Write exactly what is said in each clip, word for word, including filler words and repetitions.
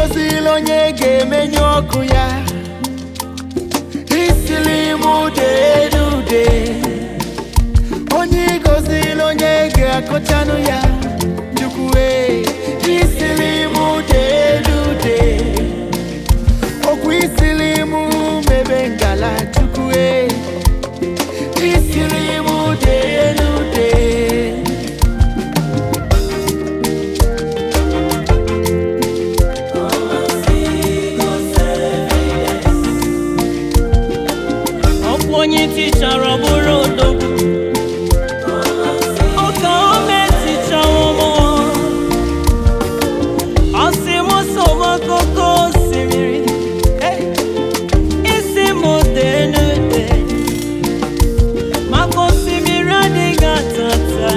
gọziri onye ga-emenye ọkụ ya, isili m ude n'ude. Onye gọziri onye ga-akọchanụ ya, Chukwu e, isili m ude n'ude. Okwu isili m mebe ngala, Chukwu e, isili m ude n'ude. Onye tichara bụrụ odogwu, ọka ome tichawa mụ. Ọ sị m sobe akụkọ osimiri, isi m dee n'ude, maka osimiri adịghị atata.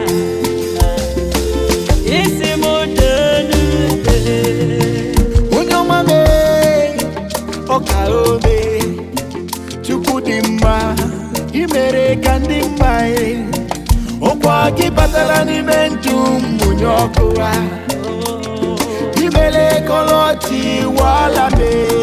Isi m dee n'ude. Onye ọma mee, ọka ome, Chukwu dị mma, imere ka ndị mma e. Ọkwa gị batara n'ime ndụ mmunye ọkụ ha, imele kọlọchi wala mee.